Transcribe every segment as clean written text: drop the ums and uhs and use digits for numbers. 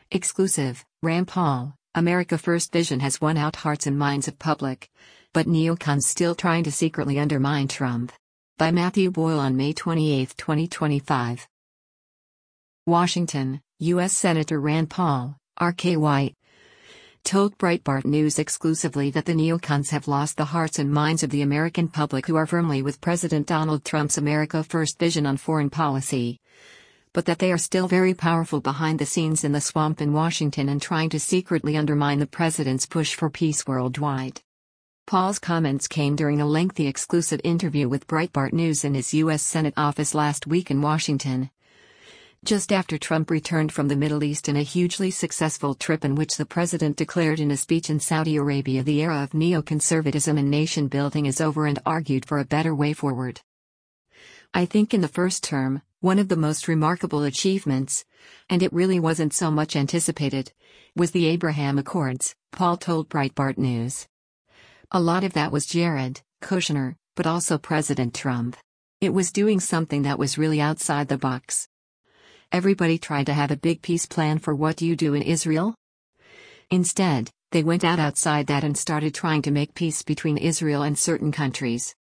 Exclusive, Rand Paul, America First vision has won out hearts and minds of public. But neocons still trying to secretly undermine Trump. By Matthew Boyle on May 28, 2025. Washington, U.S. Senator Rand Paul, R.K. White, told Breitbart News exclusively that the neocons have lost the hearts and minds of the American public who are firmly with President Donald Trump's America First vision on foreign policy, but that they are still very powerful behind the scenes in the swamp in Washington and trying to secretly undermine the president's push for peace worldwide. Paul's comments came during a lengthy exclusive interview with Breitbart News in his U.S. Senate office last week in Washington, just after Trump returned from the Middle East in a hugely successful trip in which the president declared in a speech in Saudi Arabia the era of neoconservatism and nation building is over and argued for a better way forward. I think in the first term, one of the most remarkable achievements, and it really wasn't so much anticipated, was the Abraham Accords, Paul told Breitbart News. A lot of that was Jared Kushner, but also President Trump. It was doing something that was really outside the box. Everybody tried to have a big peace plan for what do you do in Israel? Instead, they went outside that and started trying to make peace between Israel and certain countries.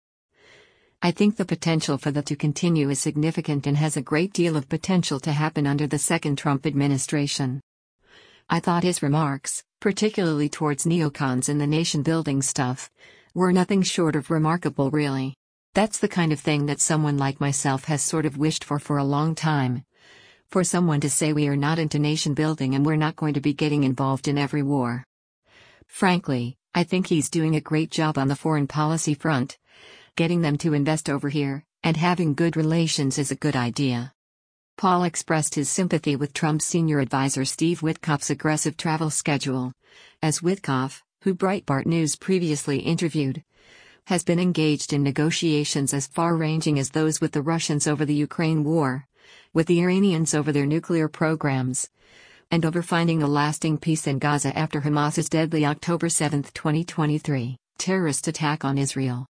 I think the potential for that to continue is significant and has a great deal of potential to happen under the second Trump administration. I thought his remarks, particularly towards neocons and the nation-building stuff, were nothing short of remarkable really. That's the kind of thing that someone like myself has sort of wished for a long time. For someone to say we are not into nation-building and we're not going to be getting involved in every war. Frankly, I think he's doing a great job on the foreign policy front. Getting them to invest over here, and having good relations is a good idea. Paul expressed his sympathy with Trump's senior advisor Steve Witkoff's aggressive travel schedule, as Witkoff, who Breitbart News previously interviewed, has been engaged in negotiations as far-ranging as those with the Russians over the Ukraine war, with the Iranians over their nuclear programs, and over finding a lasting peace in Gaza after Hamas's deadly October 7, 2023, terrorist attack on Israel.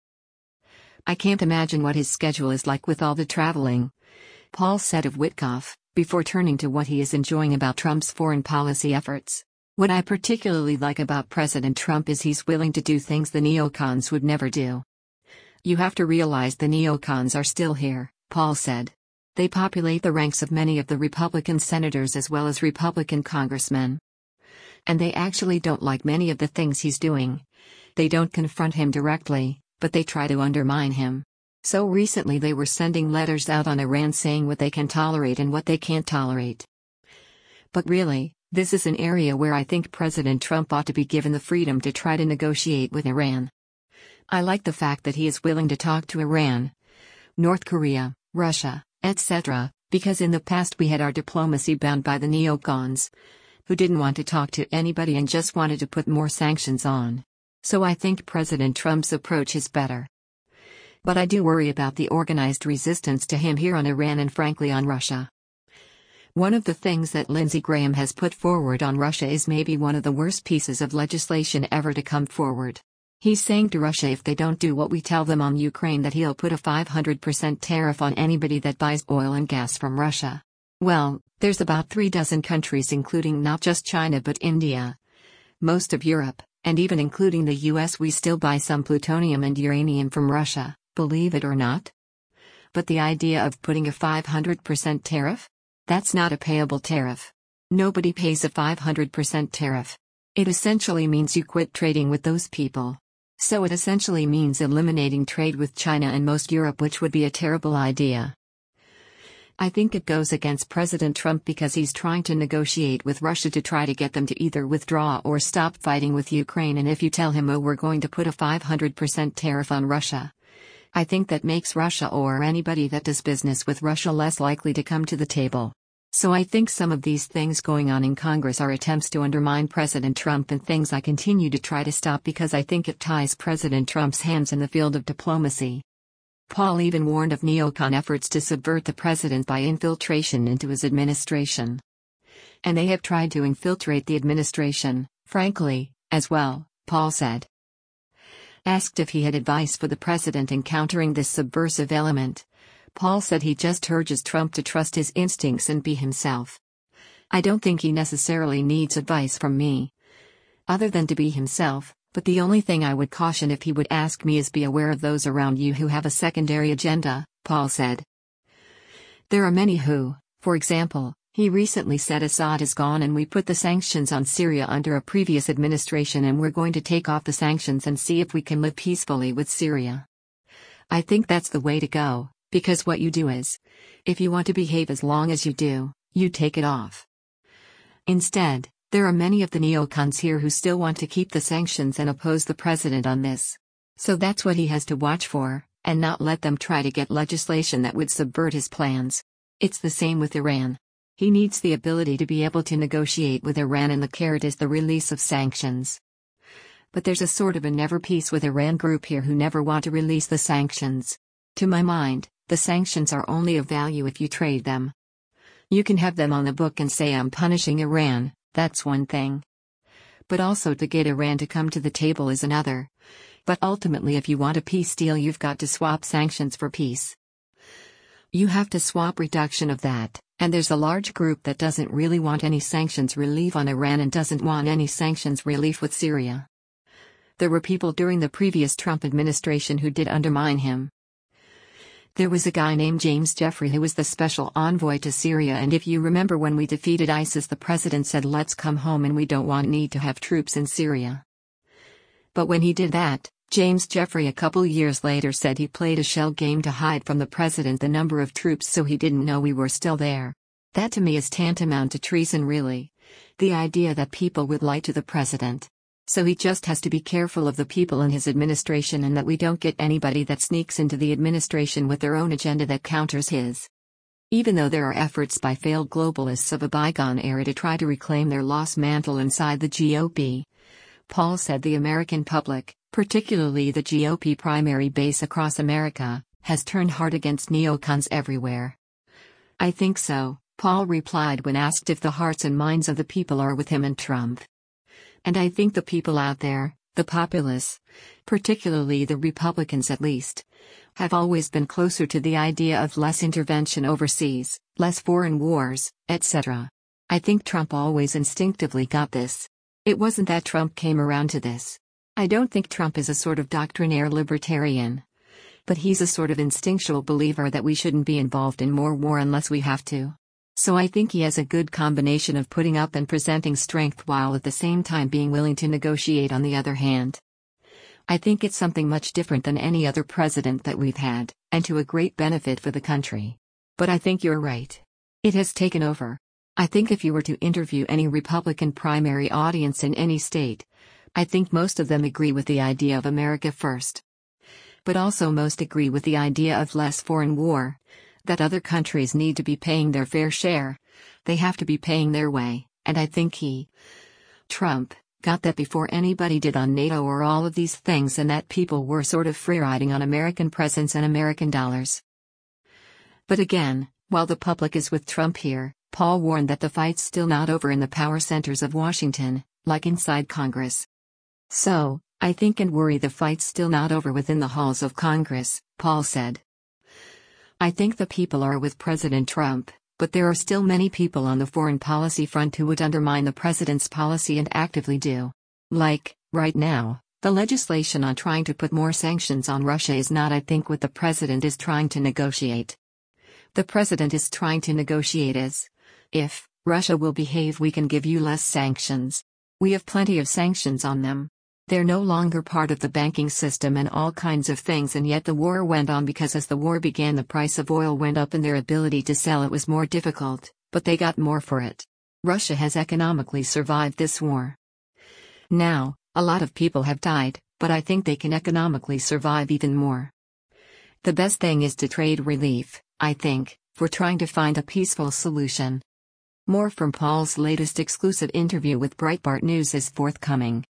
I can't imagine what his schedule is like with all the traveling, Paul said of Witkoff, before turning to what he is enjoying about Trump's foreign policy efforts. What I particularly like about President Trump is he's willing to do things the neocons would never do. You have to realize the neocons are still here, Paul said. They populate the ranks of many of the Republican senators as well as Republican congressmen. And they actually don't like many of the things he's doing. They don't confront him directly, but they try to undermine him. So recently they were sending letters out on Iran saying what they can tolerate and what they can't tolerate. But really, this is an area where I think President Trump ought to be given the freedom to try to negotiate with Iran. I like the fact that he is willing to talk to Iran, North Korea, Russia, etc., because in the past we had our diplomacy bound by the neocons, who didn't want to talk to anybody and just wanted to put more sanctions on. So I think President Trump's approach is better. But I do worry about the organized resistance to him here on Iran and frankly on Russia. One of the things that Lindsey Graham has put forward on Russia is maybe one of the worst pieces of legislation ever to come forward. He's saying to Russia if they don't do what we tell them on Ukraine that he'll put a 500% tariff on anybody that buys oil and gas from Russia. Well, there's about 36 countries including not just China but India, most of Europe, and even including the US we still buy some plutonium and uranium from Russia, believe it or not. But the idea of putting a 500% tariff? That's not a payable tariff. Nobody pays a 500% tariff. It essentially means you quit trading with those people. So it essentially means eliminating trade with China and most Europe, which would be a terrible idea. I think it goes against President Trump because he's trying to negotiate with Russia to try to get them to either withdraw or stop fighting with Ukraine, and if you tell him, oh, we're going to put a 500% tariff on Russia, I think that makes Russia or anybody that does business with Russia less likely to come to the table. So I think some of these things going on in Congress are attempts to undermine President Trump and things I continue to try to stop because I think it ties President Trump's hands in the field of diplomacy. Paul even warned of neocon efforts to subvert the president by infiltration into his administration. And they have tried to infiltrate the administration, frankly, as well, Paul said. Asked if he had advice for the president in countering this subversive element, Paul said he just urges Trump to trust his instincts and be himself. I don't think he necessarily needs advice from me, other than to be himself, but the only thing I would caution if he would ask me is be aware of those around you who have a secondary agenda, Paul said. There are many who, for example, he recently said Assad is gone and we put the sanctions on Syria under a previous administration and we're going to take off the sanctions and see if we can live peacefully with Syria. I think that's the way to go, because what you do is, if you want to behave as long as you do, you take it off. Instead, there are many of the neocons here who still want to keep the sanctions and oppose the president on this. So that's what he has to watch for, and not let them try to get legislation that would subvert his plans. It's the same with Iran. He needs the ability to be able to negotiate with Iran, and the carrot is the release of sanctions. But there's a sort of a never peace with Iran group here who never want to release the sanctions. To my mind, the sanctions are only of value if you trade them. You can have them on the book and say I'm punishing Iran, that's one thing. But also to get Iran to come to the table is another. But ultimately, if you want a peace deal, you've got to swap sanctions for peace. You have to swap reduction of that, and there's a large group that doesn't really want any sanctions relief on Iran and doesn't want any sanctions relief with Syria. There were people during the previous Trump administration who did undermine him. There was a guy named James Jeffrey who was the special envoy to Syria, and if you remember when we defeated ISIS, the president said let's come home and we don't need to have troops in Syria. But when he did that, James Jeffrey a couple years later said he played a shell game to hide from the president the number of troops so he didn't know we were still there. That to me is tantamount to treason, really. The idea that people would lie to the president. So he just has to be careful of the people in his administration and that we don't get anybody that sneaks into the administration with their own agenda that counters his. Even though there are efforts by failed globalists of a bygone era to try to reclaim their lost mantle inside the GOP, Paul said the American public, particularly the GOP primary base across America, has turned hard against neocons everywhere. I think so, Paul replied when asked if the hearts and minds of the people are with him and Trump. And I think the people out there, the populace, particularly the Republicans at least, have always been closer to the idea of less intervention overseas, less foreign wars, etc. I think Trump always instinctively got this. It wasn't that Trump came around to this. I don't think Trump is a sort of doctrinaire libertarian. But he's a sort of instinctual believer that we shouldn't be involved in more war unless we have to. So I think he has a good combination of putting up and presenting strength while at the same time being willing to negotiate on the other hand. I think it's something much different than any other president that we've had, and to a great benefit for the country. But I think you're right. It has taken over. I think if you were to interview any Republican primary audience in any state, I think most of them agree with the idea of America first. But also most agree with the idea of less foreign war. That other countries need to be paying their fair share. They have to be paying their way, and I think Trump, got that before anybody did on NATO or all of these things, and that people were sort of free-riding on American presence and American dollars. But again, while the public is with Trump here, Paul warned that the fight's still not over in the power centers of Washington, like inside Congress. So, I think and worry the fight's still not over within the halls of Congress, Paul said. I think the people are with President Trump, but there are still many people on the foreign policy front who would undermine the president's policy and actively do. Like, right now, the legislation on trying to put more sanctions on Russia is not, I think, what the president is trying to negotiate. The president is trying to negotiate is, if Russia will behave, we can give you less sanctions. We have plenty of sanctions on them. They're no longer part of the banking system and all kinds of things, and yet the war went on because as the war began the price of oil went up and their ability to sell it was more difficult, but they got more for it. Russia has economically survived this war. Now, a lot of people have died, but I think they can economically survive even more. The best thing is to trade relief, I think, for trying to find a peaceful solution. More from Paul's latest exclusive interview with Breitbart News is forthcoming.